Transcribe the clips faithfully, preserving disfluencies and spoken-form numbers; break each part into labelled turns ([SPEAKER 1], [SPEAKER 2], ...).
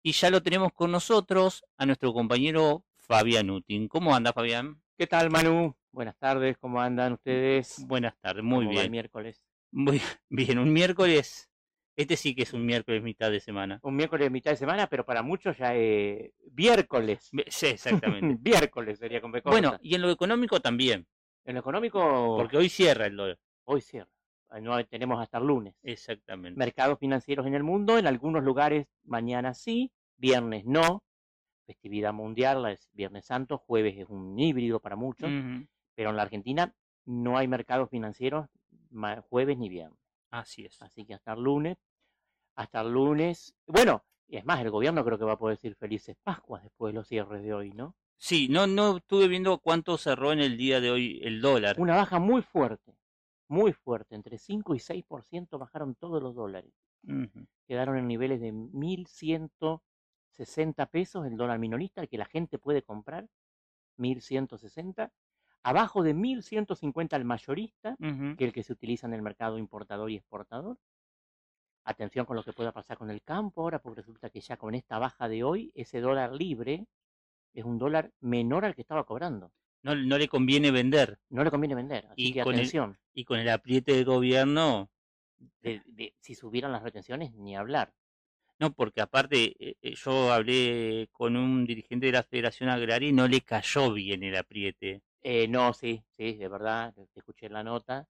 [SPEAKER 1] Y ya lo tenemos con nosotros a nuestro compañero Fabián Utin. ¿Cómo anda, Fabián?
[SPEAKER 2] ¿Qué tal, Manu? Buenas tardes, ¿cómo andan ustedes?
[SPEAKER 1] Buenas tardes, muy
[SPEAKER 2] ¿Cómo va el
[SPEAKER 1] bien.
[SPEAKER 2] miércoles?
[SPEAKER 1] Muy bien, un miércoles. Este sí que es un miércoles mitad de semana.
[SPEAKER 2] Un miércoles de mitad de semana, pero para muchos ya es viércoles.
[SPEAKER 1] Ve- Sí, exactamente.
[SPEAKER 2] Viércoles sería con B
[SPEAKER 1] Bueno,
[SPEAKER 2] corta.
[SPEAKER 1] y en lo económico también,
[SPEAKER 2] En lo económico,
[SPEAKER 1] porque hoy cierra el dólar.
[SPEAKER 2] hoy cierra. No tenemos hasta el lunes.
[SPEAKER 1] Exactamente.
[SPEAKER 2] Mercados financieros en el mundo, en algunos lugares mañana sí, viernes no. Festividad mundial es Viernes Santo, jueves es un híbrido para muchos,
[SPEAKER 1] Ujú,
[SPEAKER 2] pero en la Argentina no hay mercados financieros jueves ni viernes.
[SPEAKER 1] así es.
[SPEAKER 2] Así que hasta el lunes. Hasta el lunes. Bueno, y es más, el gobierno creo que va a poder decir felices Pascuas después de los cierres de hoy, ¿no?
[SPEAKER 1] Sí, no, no estuve viendo cuánto cerró en el día de hoy el dólar.
[SPEAKER 2] Una baja muy fuerte, muy fuerte, entre cinco y seis por ciento bajaron todos los dólares.
[SPEAKER 1] Ujú.
[SPEAKER 2] Quedaron en niveles de mil ciento sesenta pesos el dólar minorista, el que la gente puede comprar, mil ciento sesenta. Abajo de mil ciento cincuenta el mayorista,
[SPEAKER 1] Ujú.
[SPEAKER 2] que es el que se utiliza en el mercado importador y exportador. Atención con lo que pueda pasar con el campo ahora, porque resulta que ya con esta baja de hoy, ese dólar libre es un dólar menor al que estaba cobrando.
[SPEAKER 1] No, no le conviene vender.
[SPEAKER 2] No le conviene vender, así
[SPEAKER 1] Y
[SPEAKER 2] que
[SPEAKER 1] con el,
[SPEAKER 2] atención.
[SPEAKER 1] y con el apriete del gobierno.
[SPEAKER 2] De, de, si subieran las retenciones, ni hablar.
[SPEAKER 1] No, porque aparte eh, eh, yo hablé con un dirigente de la Federación Agraria y no le cayó bien el apriete.
[SPEAKER 2] Eh, no, sí, sí, de verdad, te escuché la nota.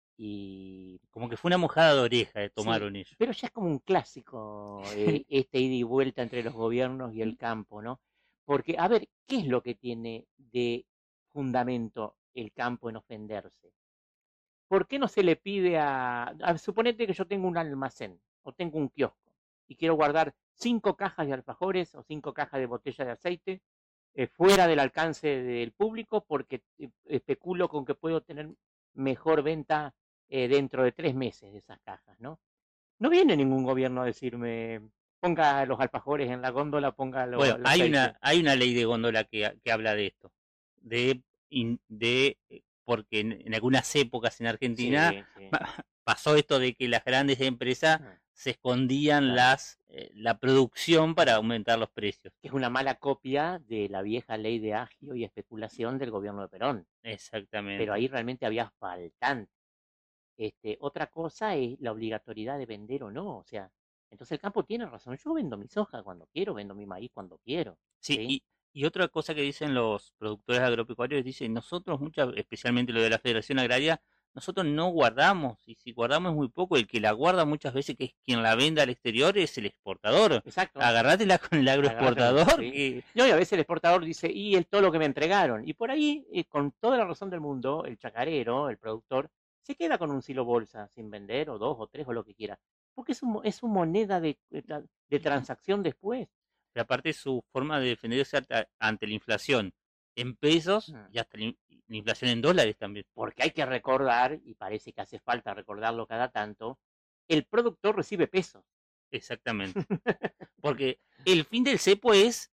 [SPEAKER 2] Y
[SPEAKER 1] Como que fue una mojada de oreja que
[SPEAKER 2] sí,
[SPEAKER 1] tomaron ellos.
[SPEAKER 2] pero ya es como un clásico eh, este ida y vuelta entre los gobiernos y el campo, ¿no? Porque, a ver, ¿qué es lo que tiene de fundamento el campo en ofenderse? ¿Por qué no se le pide a, a suponete que yo tengo un almacén o tengo un kiosco y quiero guardar cinco cajas de alfajores o cinco cajas de botella de aceite eh, fuera del alcance del público porque eh, especulo con que puedo tener mejor venta eh, dentro de tres meses de esas cajas, ¿no? No viene ningún gobierno a decirme ponga los alfajores en la góndola, ponga lo,
[SPEAKER 1] Bueno,
[SPEAKER 2] el
[SPEAKER 1] hay
[SPEAKER 2] aceite.
[SPEAKER 1] una, hay una ley de góndola que, que habla de esto. De, in- de eh, porque en, en algunas épocas en Argentina
[SPEAKER 2] Sí, sí.
[SPEAKER 1] pa- pasó esto de que las grandes empresas
[SPEAKER 2] Ah,
[SPEAKER 1] se escondían
[SPEAKER 2] claro.
[SPEAKER 1] las eh, la producción para
[SPEAKER 2] Ah.
[SPEAKER 1] aumentar los precios.
[SPEAKER 2] Que es una mala copia de la vieja ley de agio y especulación del gobierno de Perón. Pero
[SPEAKER 1] Exactamente.
[SPEAKER 2] ahí realmente había faltante. Este, otra cosa es la obligatoriedad de vender o no. O sea, entonces el campo tiene razón. Yo vendo mi soja cuando quiero, vendo mi maíz cuando quiero.
[SPEAKER 1] Sí,
[SPEAKER 2] ¿Sí?
[SPEAKER 1] y, y otra cosa que dicen los productores agropecuarios, dicen, nosotros, muchas, especialmente lo de la Federación Agraria, nosotros no guardamos, y si guardamos es muy poco, el que la guarda muchas veces, que es quien la vende al exterior, es el exportador.
[SPEAKER 2] Exacto.
[SPEAKER 1] Agarrátela con el
[SPEAKER 2] Agarrate con
[SPEAKER 1] agroexportador,
[SPEAKER 2] sí.
[SPEAKER 1] que
[SPEAKER 2] No, y a veces el exportador dice, y es todo lo que me entregaron. Y por ahí, eh, con toda la razón del mundo, el chacarero, el productor, se queda con un silo bolsa sin vender, o dos, o tres, o lo que quiera. Porque es, un, es su moneda de, de, de transacción después.
[SPEAKER 1] pero aparte su forma de defenderse ante, ante la inflación en pesos
[SPEAKER 2] Mm.
[SPEAKER 1] y hasta la, in- la inflación en dólares también.
[SPEAKER 2] Porque hay que recordar, y parece que hace falta recordarlo cada tanto, el productor recibe pesos.
[SPEAKER 1] Exactamente. Porque el fin del cepo es,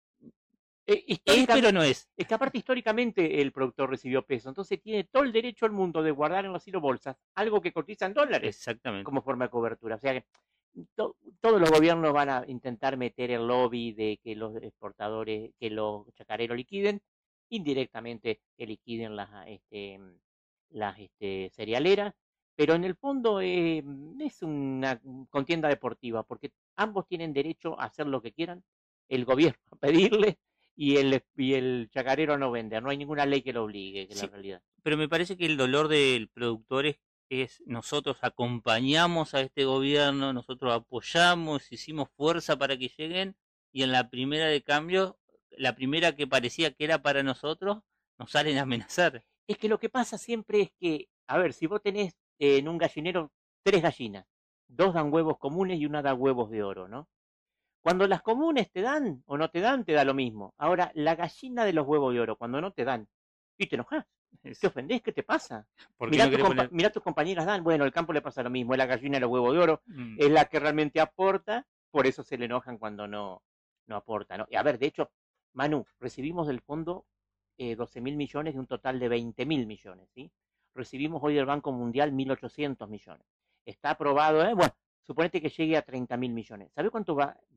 [SPEAKER 2] Eh,
[SPEAKER 1] es
[SPEAKER 2] histórica,
[SPEAKER 1] pero no es.
[SPEAKER 2] es que aparte históricamente el productor recibió pesos, entonces tiene todo el derecho al mundo de guardar en los bolsas algo que cotiza en dólares
[SPEAKER 1] Exactamente.
[SPEAKER 2] como forma de cobertura. O sea que to, todos los gobiernos van a intentar meter el lobby de que los exportadores, que los chacareros liquiden, indirectamente que liquiden las, este, las este, cerealeras, pero en el fondo eh, es una contienda deportiva, porque ambos tienen derecho a hacer lo que quieran, el gobierno a pedirle y el, y el chacarero no vender. No hay ninguna ley que lo obligue, que es la
[SPEAKER 1] Sí,
[SPEAKER 2] realidad.
[SPEAKER 1] pero me parece que el dolor del productor es, es nosotros acompañamos a este gobierno, nosotros apoyamos, hicimos fuerza para que lleguen y en la primera de cambio, la primera que parecía que era para nosotros, nos salen a amenazar.
[SPEAKER 2] Es que lo que pasa siempre es que, a ver, si vos tenés eh, en un gallinero tres gallinas, dos dan huevos comunes y una da huevos de oro, ¿no? Cuando las comunes te dan o no te dan, te da lo mismo. Ahora, la gallina de los huevos de oro, cuando no te dan, y te enojas, te
[SPEAKER 1] Es,
[SPEAKER 2] ofendés, ¿qué te pasa?
[SPEAKER 1] ¿por qué
[SPEAKER 2] Mirá,
[SPEAKER 1] no
[SPEAKER 2] tu
[SPEAKER 1] quiere
[SPEAKER 2] compa
[SPEAKER 1] poner?
[SPEAKER 2] mirá tus compañeras dan, bueno, el campo le pasa lo mismo, es la gallina de los huevos de oro,
[SPEAKER 1] Mm,
[SPEAKER 2] es la que realmente aporta, por eso se le enojan cuando no, no aporta, ¿no? Y a ver, de hecho, Manu, recibimos del fondo eh, doce mil millones de un total de veinte mil millones, ¿sí? Recibimos hoy del Banco Mundial mil ochocientos millones. Está aprobado, ¿eh? Bueno, suponete que llegue a treinta mil millones. ¿Sabe cuánto va, va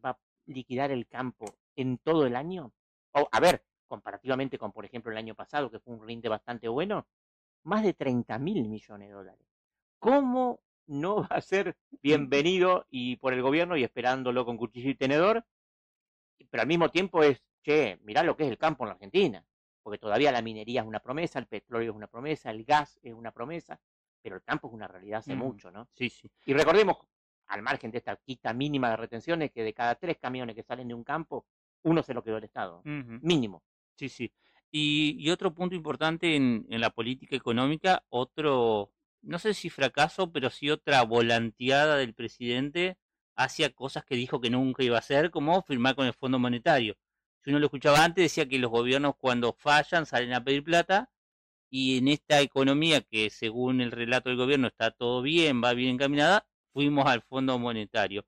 [SPEAKER 2] liquidar el campo en todo el año? O, a ver, comparativamente con, por ejemplo, el año pasado, que fue un rinde bastante bueno, más de treinta mil millones de dólares. ¿Cómo no va a ser bienvenido y por el gobierno y esperándolo con cuchillo y tenedor? Pero al mismo tiempo es, che, mirá lo que es el campo en la Argentina, porque todavía la minería es una promesa, el petróleo es una promesa, el gas es una promesa, pero el campo es una realidad hace
[SPEAKER 1] Ujú.
[SPEAKER 2] mucho, ¿no?
[SPEAKER 1] Sí, sí.
[SPEAKER 2] Y recordemos, al margen de esta quita mínima de retenciones, que de cada tres camiones que salen de un campo, uno se lo quedó el Estado,
[SPEAKER 1] Ujú.
[SPEAKER 2] mínimo.
[SPEAKER 1] Sí, sí. Y, y otro punto importante en, en la política económica, otro, no sé si fracaso, pero sí otra volanteada del presidente hacia cosas que dijo que nunca iba a hacer, como firmar con el Fondo Monetario. Si uno lo escuchaba antes, decía que los gobiernos cuando fallan salen a pedir plata, y en esta economía que según el relato del gobierno está todo bien, va bien encaminada, fuimos al Fondo Monetario.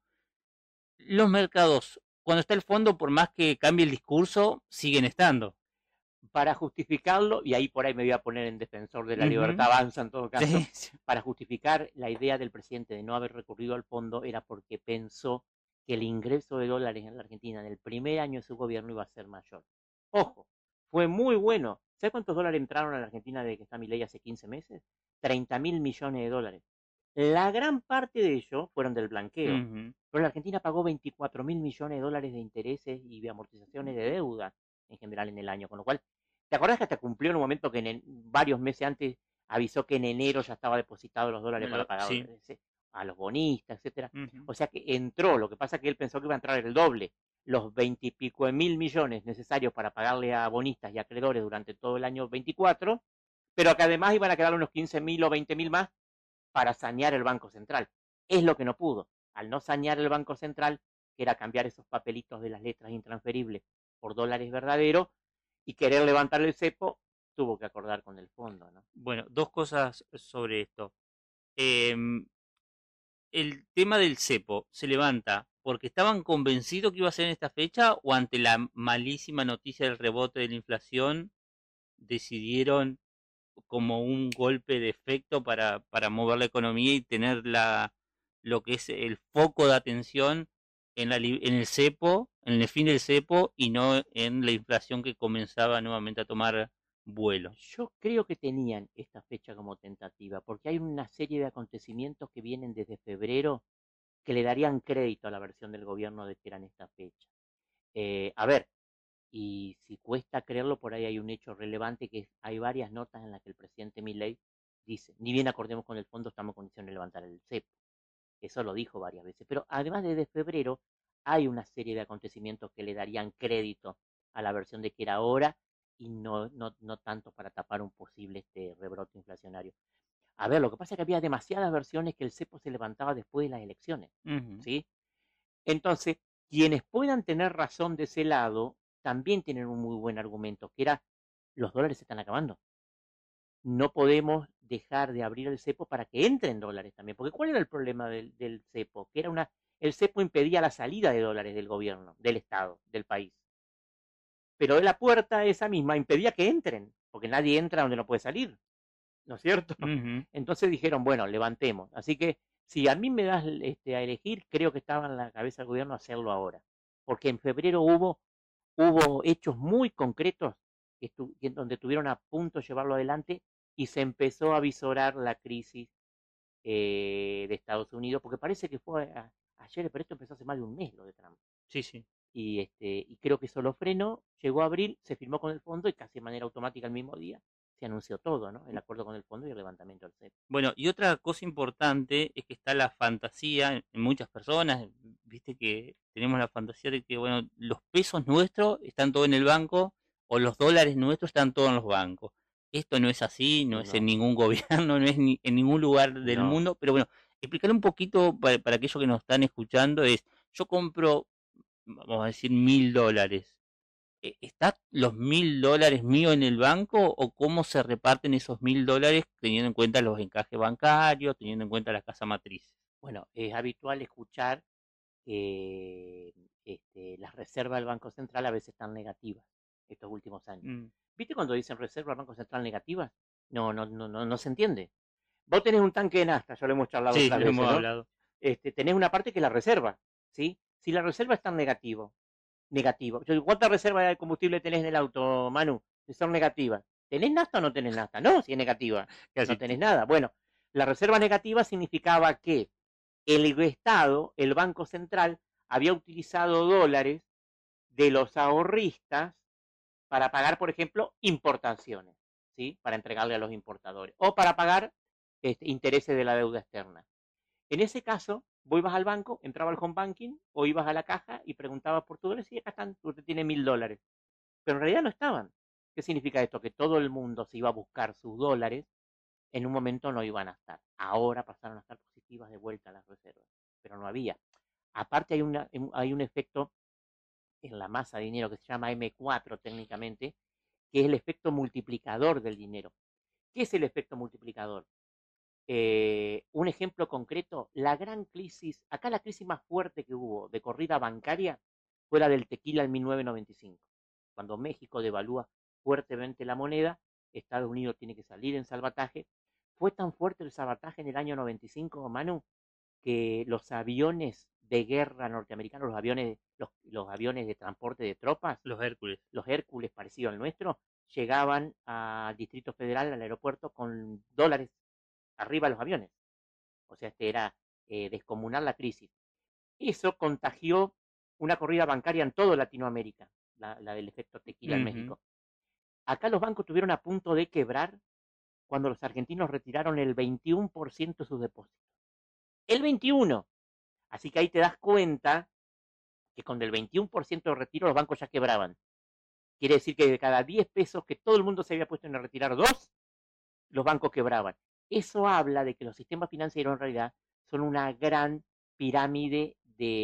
[SPEAKER 1] Los mercados, cuando está el fondo, por más que cambie el discurso, siguen estando.
[SPEAKER 2] Para justificarlo, y ahí por ahí me voy a poner en defensor de la
[SPEAKER 1] Ujú.
[SPEAKER 2] libertad avanza en todo caso,
[SPEAKER 1] Sí, sí.
[SPEAKER 2] para justificar la idea del presidente de no haber recurrido al fondo era porque pensó que el ingreso de dólares en la Argentina en el primer año de su gobierno iba a ser mayor. Ojo, fue muy bueno. ¿Sabes cuántos dólares entraron a la Argentina desde que está mi ley hace quince meses? treinta mil millones de dólares. La gran parte de ellos fueron del blanqueo,
[SPEAKER 1] Ujú.
[SPEAKER 2] pero la Argentina pagó veinticuatro mil millones de dólares de intereses y de amortizaciones de deuda en general en el año, con lo cual, ¿te acordás que hasta cumplió en un momento que en el, varios meses antes avisó que en enero ya estaba depositado los dólares
[SPEAKER 1] Me
[SPEAKER 2] para
[SPEAKER 1] lo-
[SPEAKER 2] pagar
[SPEAKER 1] sí.
[SPEAKER 2] a los bonistas, etcétera?
[SPEAKER 1] Ujú.
[SPEAKER 2] O sea que entró, lo que pasa es que él pensó que iba a entrar el doble, los veintipico de mil millones necesarios para pagarle a bonistas y acreedores durante todo el año veinticuatro, pero que además iban a quedar unos quince mil o veinte mil más para sanear el Banco Central. Es lo que no pudo. Al no sanear el Banco Central, que era cambiar esos papelitos de las letras intransferibles por dólares verdaderos, y querer levantar el cepo, tuvo que acordar con el fondo, ¿no?
[SPEAKER 1] Bueno, dos cosas sobre esto. Em, el tema del cepo se levanta porque estaban convencidos que iba a ser en esta fecha o ante la malísima noticia del rebote de la inflación decidieron como un golpe de efecto para, para mover la economía y tener la, lo que es el foco de atención en, la, en el cepo, en el fin del cepo y no en la inflación que comenzaba nuevamente a tomar vuelo.
[SPEAKER 2] Yo creo que tenían esta fecha como tentativa, porque hay una serie de acontecimientos que vienen desde febrero que le darían crédito a la versión del gobierno de que eran esta fecha. Eh, a ver, y si cuesta creerlo, por ahí hay un hecho relevante que es, hay varias notas en las que el presidente Milei dice, ni bien acordemos con el fondo, estamos en condición de levantar el cepo. Eso lo dijo varias veces. Pero además desde febrero hay una serie de acontecimientos que le darían crédito a la versión de que era ahora y no, no, no tanto para tapar un posible este rebrote inflacionario. A ver, lo que pasa es que había demasiadas versiones que el cepo se levantaba después de las elecciones,
[SPEAKER 1] Ujú.
[SPEAKER 2] ¿sí? Entonces, quienes puedan tener razón de ese lado, también tienen un muy buen argumento, que era, los dólares se están acabando. No podemos dejar de abrir el cepo para que entren dólares también. Porque ¿cuál era el problema del, del cepo? Que era una, el cepo impedía la salida de dólares del gobierno, del Estado, del país. Pero de la puerta esa misma impedía que entren, porque nadie entra donde no puede salir, ¿no es cierto?
[SPEAKER 1] Ujú.
[SPEAKER 2] Entonces dijeron, bueno, levantemos. Así que si a mí me das este, a elegir, creo que estaba en la cabeza del gobierno hacerlo ahora. Porque en febrero hubo, hubo hechos muy concretos que estu que donde tuvieron a punto de llevarlo adelante y se empezó a visorar la crisis eh, de Estados Unidos, porque parece que fue a, ayer, pero esto empezó hace más de un mes lo de Trump.
[SPEAKER 1] Sí, sí.
[SPEAKER 2] Y, este, y creo que eso lo frenó, llegó a abril, se firmó con el fondo y casi de manera automática el mismo día se anunció todo, ¿no? El acuerdo con el fondo y el levantamiento del cepo.
[SPEAKER 1] Bueno, y otra cosa importante es que está la fantasía en en muchas personas, viste que tenemos la fantasía de que, bueno, los pesos nuestros están todos en el banco o los dólares nuestros están todos en los bancos. Esto no es así, no es en
[SPEAKER 2] No,
[SPEAKER 1] ningún gobierno, no es ni en ningún lugar del
[SPEAKER 2] no.
[SPEAKER 1] mundo, pero bueno, explicar un poquito para, para aquellos que nos están escuchando es, yo compro, vamos a decir, mil dólares. eh, ¿Están los mil dólares míos en el banco o cómo se reparten esos mil dólares teniendo en cuenta los encajes bancarios, teniendo en cuenta la casa matriz?
[SPEAKER 2] Bueno, es habitual escuchar que este, las reservas del Banco Central a veces están negativas estos últimos años.
[SPEAKER 1] Mm.
[SPEAKER 2] ¿Viste cuando dicen reservas del Banco Central negativas? No, no, no, no, no se entiende. Vos tenés un tanque de nafta, ya lo hemos charlado
[SPEAKER 1] Sí,
[SPEAKER 2] otras
[SPEAKER 1] lo
[SPEAKER 2] veces,
[SPEAKER 1] hemos
[SPEAKER 2] ¿no?
[SPEAKER 1] hablado.
[SPEAKER 2] Este, tenés una parte que es la reserva, ¿sí? Si la reserva está en negativo, negativo. Yo digo, ¿cuánta reserva de combustible tenés en el auto, Manu? Si son negativas. ¿Tenés nafta o no tenés nafta? No, si es negativa.
[SPEAKER 1] Casi
[SPEAKER 2] No tenés
[SPEAKER 1] t-
[SPEAKER 2] nada. Bueno, la reserva negativa significaba que el Estado, el Banco Central, había utilizado dólares de los ahorristas para pagar, por ejemplo, importaciones, ¿sí? Para entregarle a los importadores. O para pagar este, intereses de la deuda externa. En ese caso, vos ibas al banco, entraba al home banking o ibas a la caja y preguntabas por tu dólares y acá están, usted tiene mil dólares. Pero en realidad no estaban. ¿Qué significa esto? Que todo el mundo se iba a buscar sus dólares, en un momento no iban a estar. Ahora pasaron a estar positivas de vuelta las reservas, pero no había. Aparte hay, una, hay un efecto en la masa de dinero que se llama eme cuatro técnicamente, que es el efecto multiplicador del dinero. ¿Qué es el efecto multiplicador? Eh, un ejemplo concreto, la gran crisis, acá la crisis más fuerte que hubo de corrida bancaria fue la del tequila en mil novecientos noventa y cinco, cuando México devalúa fuertemente la moneda, Estados Unidos tiene que salir en salvataje. Fue tan fuerte el salvataje en el año noventa y cinco, Manu, que los aviones de guerra norteamericanos, los aviones, los, los aviones de transporte de tropas,
[SPEAKER 1] los Hércules.
[SPEAKER 2] los Hércules parecidos al nuestro, llegaban al Distrito Federal, al aeropuerto, con dólares arriba de los aviones. O sea, este era eh, descomunal la crisis. Eso contagió una corrida bancaria en toda Latinoamérica, la, la del efecto tequila en
[SPEAKER 1] Ujú.
[SPEAKER 2] México. Acá los bancos estuvieron a punto de quebrar cuando los argentinos retiraron el veintiuno por ciento de sus depósitos. El veintiuno por ciento. Así que ahí te das cuenta que con el veintiuno por ciento de retiro los bancos ya quebraban. Quiere decir que de cada diez pesos que todo el mundo se había puesto en retirar dos, los bancos quebraban. Eso habla de que los sistemas financieros en realidad son una gran pirámide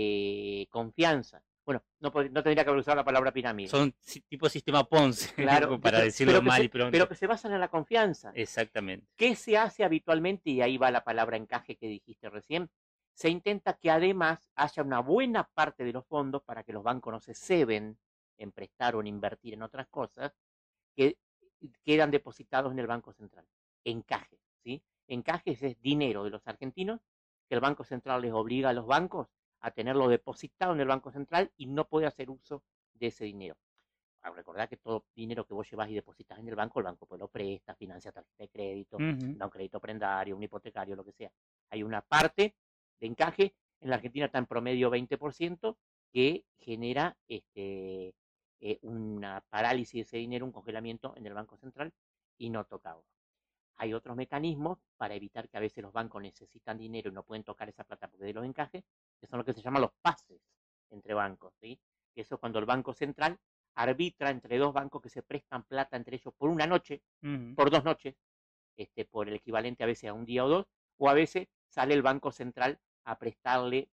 [SPEAKER 2] de confianza. Bueno, no, no tendría que haber usado la palabra pirámide.
[SPEAKER 1] Son tipo sistema Ponce,
[SPEAKER 2] claro,
[SPEAKER 1] para
[SPEAKER 2] pero,
[SPEAKER 1] decirlo
[SPEAKER 2] pero
[SPEAKER 1] mal
[SPEAKER 2] se,
[SPEAKER 1] y pronto.
[SPEAKER 2] Pero que se basan en la confianza.
[SPEAKER 1] Exactamente.
[SPEAKER 2] ¿Qué se hace habitualmente? Y ahí va la palabra encaje que dijiste recién. Se intenta que además haya una buena parte de los fondos para que los bancos no se ceben en prestar o en invertir en otras cosas, que quedan depositados en el Banco Central. Encajes, ¿sí? Encajes es dinero de los argentinos que el Banco Central les obliga a los bancos a tenerlo depositado en el Banco Central y no puede hacer uso de ese dinero. Ahora, recordad que todo dinero que vos llevas y depositas en el banco, el banco pues lo presta, financia tarjeta de crédito, uh-huh. da un crédito prendario, un hipotecario, lo que sea. Hay una parte de encaje, en la Argentina está en promedio veinte por ciento, que genera este, eh, una parálisis de ese dinero, un congelamiento en el Banco Central y no tocado. Hay otros mecanismos para evitar que a veces los bancos necesitan dinero y no pueden tocar esa plata porque de los encajes, que son lo que se llaman los pases entre bancos, ¿sí? Eso es cuando el Banco Central arbitra entre dos bancos que se prestan plata entre ellos por una noche, uh-huh. por dos noches, este, por el equivalente a veces a un día o dos, o a veces sale el Banco Central a prestarle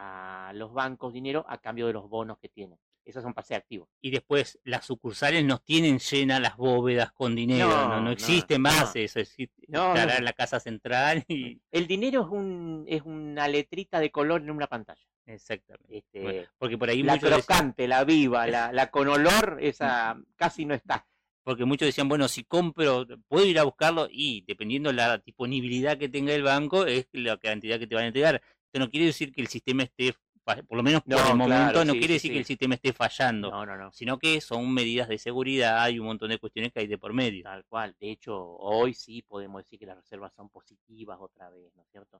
[SPEAKER 2] a los bancos dinero a cambio de los bonos que tienen. Esos son pases activos.
[SPEAKER 1] Y después las sucursales nos tienen llenas las bóvedas con dinero, no, no, no existe no, más no. eso, existe, no, estará no. en la casa central. Y...
[SPEAKER 2] El dinero es un es una letrita de color en una pantalla.
[SPEAKER 1] Exactamente.
[SPEAKER 2] Este,
[SPEAKER 1] bueno, porque por ahí
[SPEAKER 2] la crocante,
[SPEAKER 1] decían...
[SPEAKER 2] la viva, la, la con olor, esa casi no está.
[SPEAKER 1] Porque muchos decían, bueno, si compro, puedo ir a buscarlo y dependiendo la disponibilidad que tenga el banco, es la cantidad que te van a entregar. Esto no quiere decir que el sistema esté, por lo menos por no, el momento, claro, no sí, quiere sí, decir sí. que el sistema esté fallando,
[SPEAKER 2] no, no, no.
[SPEAKER 1] sino que son medidas de seguridad y un montón de cuestiones que hay de por medio.
[SPEAKER 2] Tal cual. De hecho, hoy sí podemos decir que las reservas son positivas otra vez, ¿no es cierto?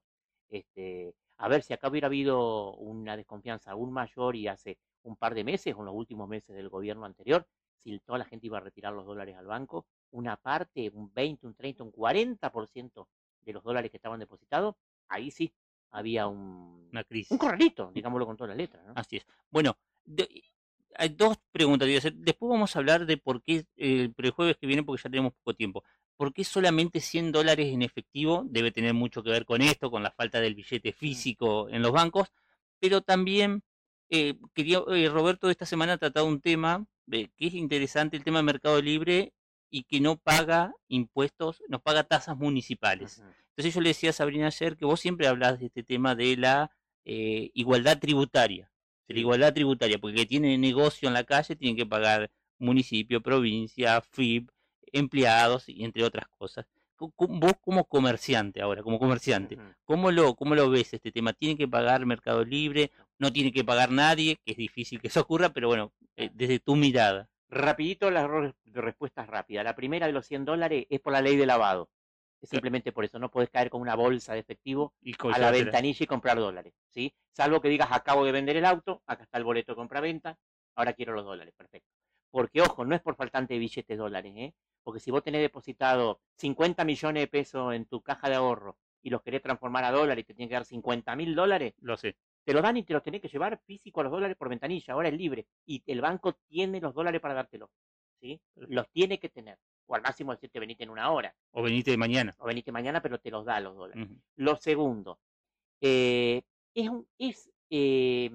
[SPEAKER 2] Este, a ver, si acá hubiera habido una desconfianza aún mayor y hace un par de meses, o en los últimos meses del gobierno anterior, si toda la gente iba a retirar los dólares al banco, una parte, un veinte, un treinta, un cuarenta por ciento de los dólares que estaban depositados, ahí sí había un,
[SPEAKER 1] una crisis.
[SPEAKER 2] Un corralito, digámoslo con todas las letras, ¿no?
[SPEAKER 1] Así es. Bueno, de, hay dos preguntas. Después vamos a hablar de por qué, eh, el jueves que viene, porque ya tenemos poco tiempo, ¿por qué solamente cien dólares en efectivo? Debe tener mucho que ver con esto, con la falta del billete físico en los bancos, pero también eh, quería, eh, Roberto esta semana ha tratado un tema eh, que es interesante, el tema del Mercado Libre y que no paga impuestos, no paga tasas municipales. Uh-huh. Entonces yo le decía a Sabrina ayer que vos siempre hablas de este tema de la eh, igualdad tributaria, de la igualdad tributaria, porque que tiene negocio en la calle tienen que pagar municipio, provincia, F I B, empleados y entre otras cosas. Vos como comerciante ahora, como comerciante, uh-huh. ¿cómo lo, cómo lo ves este tema? ¿Tiene que pagar Mercado Libre? no tiene que pagar nadie, que es difícil que eso ocurra, pero bueno, eh, desde tu mirada.
[SPEAKER 2] Rapidito las respuestas rápidas. La primera de los cien dólares es por la ley de lavado. Es simplemente por eso. No podés caer con una bolsa de efectivo
[SPEAKER 1] Y
[SPEAKER 2] a la ventanilla y comprar dólares, ¿sí? Salvo que digas, acabo de vender el auto, acá está el boleto de compra-venta, ahora quiero los dólares, perfecto. Porque, ojo, no es por faltante de billetes dólares, ¿eh? Porque si vos tenés depositado cincuenta millones de pesos en tu caja de ahorro y los querés transformar a dólares y te tienen que dar cincuenta mil dólares,
[SPEAKER 1] lo sé.
[SPEAKER 2] Te lo dan y te los tenés que llevar físico a los dólares por ventanilla, ahora es libre. Y el banco tiene los dólares para dártelos, ¿sí? Los tiene que tener. O al máximo decirte venite en una hora.
[SPEAKER 1] O venite de mañana.
[SPEAKER 2] O venite mañana, pero te los da los dólares.
[SPEAKER 1] Uh-huh.
[SPEAKER 2] Lo segundo, eh, es, un, es eh,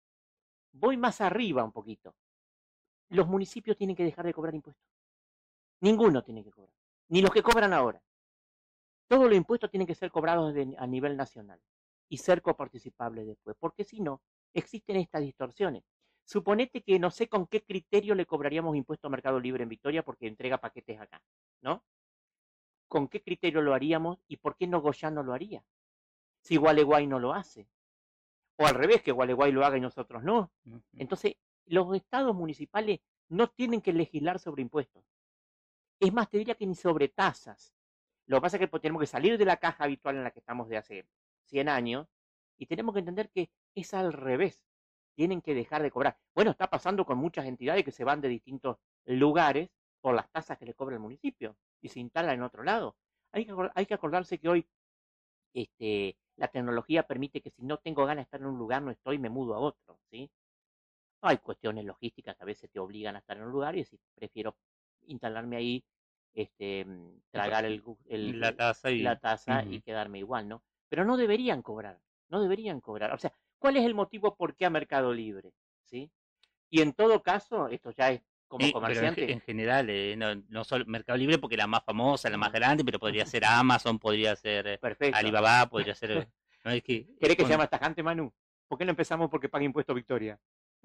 [SPEAKER 2] voy más arriba un poquito. Los municipios tienen que dejar de cobrar impuestos. Ninguno tiene que cobrar. Ni los que cobran ahora. Todos los impuestos tienen que ser cobrados de, a nivel nacional y ser coparticipables después, porque si no, existen estas distorsiones. Suponete que no sé con qué criterio le cobraríamos impuesto a Mercado Libre en Victoria porque entrega paquetes acá, ¿no? ¿Con qué criterio lo haríamos y por qué no Goya no lo haría? Si Gualeguay no lo hace. O al revés, que Gualeguay lo haga y nosotros no. Uh-huh. Entonces, los estados municipales no tienen que legislar sobre impuestos. Es más, te diría que ni sobre tasas. Lo que pasa es que tenemos que salir de la caja habitual en la que estamos de hace cien años y tenemos que entender que es al revés. Tienen que dejar de cobrar. Bueno, está pasando con muchas entidades que se van de distintos lugares por las tasas que le cobra el municipio y se instalan en otro lado. Hay que, hay que acordarse que hoy este, la tecnología permite que si no tengo ganas de estar en un lugar, no estoy, me mudo a otro, ¿sí? Hay cuestiones logísticas que a veces te obligan a estar en un lugar y decir, prefiero instalarme ahí, este, tragar el, el,
[SPEAKER 1] la taza, y,
[SPEAKER 2] la taza uh-huh. y quedarme igual, ¿no? Pero no deberían cobrar, no deberían cobrar. O sea, ¿cuál es el motivo por qué a Mercado Libre? ¿Sí? Y en todo caso, esto ya es como
[SPEAKER 1] eh,
[SPEAKER 2] comerciante.
[SPEAKER 1] Pero en, en general, eh, no, no solo Mercado Libre porque la más famosa, la más grande, pero podría ser Amazon, podría ser
[SPEAKER 2] Perfecto.
[SPEAKER 1] Alibaba, podría ser...
[SPEAKER 2] ¿No es que, ¿Querés que con... se llame tajante, Manu? ¿Por qué no empezamos porque paga impuesto Victoria?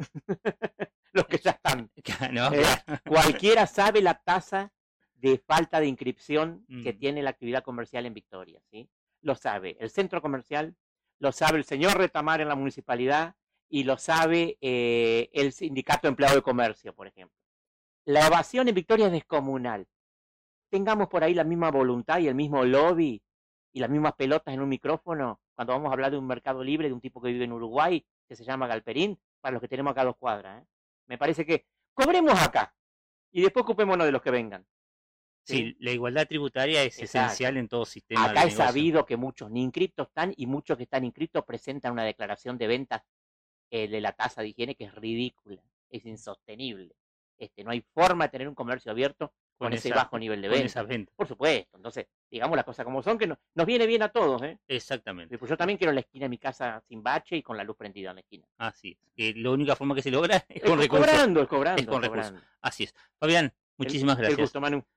[SPEAKER 2] Los que ya están. ¿No? Eh, cualquiera sabe la tasa de falta de inscripción mm. que tiene la actividad comercial en Victoria, ¿sí? Lo sabe el centro comercial, lo sabe el señor Retamar en la municipalidad y lo sabe eh, el sindicato de empleados de comercio, por ejemplo. La evasión en Victoria es descomunal. Tengamos por ahí la misma voluntad y el mismo lobby y las mismas pelotas en un micrófono cuando vamos a hablar de un mercado libre de un tipo que vive en Uruguay, que se llama Galperín, para los que tenemos acá a dos cuadras. ¿eh? Me parece que cobremos acá y después ocupémonos de los que vengan.
[SPEAKER 1] Sí, sí la igualdad tributaria es Exacto. esencial en todo sistema.
[SPEAKER 2] Acá
[SPEAKER 1] de
[SPEAKER 2] es sabido que muchos ni inscriptos están y muchos que están inscriptos presentan una declaración de ventas eh, de la tasa de higiene que es ridícula, es insostenible. Este, no hay forma de tener un comercio abierto con, con ese esa, bajo nivel de venta.
[SPEAKER 1] venta.
[SPEAKER 2] Por supuesto. Entonces, digamos las cosas como son, que no, nos viene bien a todos. ¿eh?
[SPEAKER 1] Exactamente.
[SPEAKER 2] Pues yo también quiero la esquina de mi casa sin bache y con la luz prendida en la esquina.
[SPEAKER 1] Así es. Que la única forma que se logra es
[SPEAKER 2] es
[SPEAKER 1] con recursos.
[SPEAKER 2] Cobrando, es cobrando.
[SPEAKER 1] Es con
[SPEAKER 2] es
[SPEAKER 1] recursos.
[SPEAKER 2] cobrando.
[SPEAKER 1] Así es. Fabián, muchísimas
[SPEAKER 2] el,
[SPEAKER 1] gracias.
[SPEAKER 2] El gusto, Manu.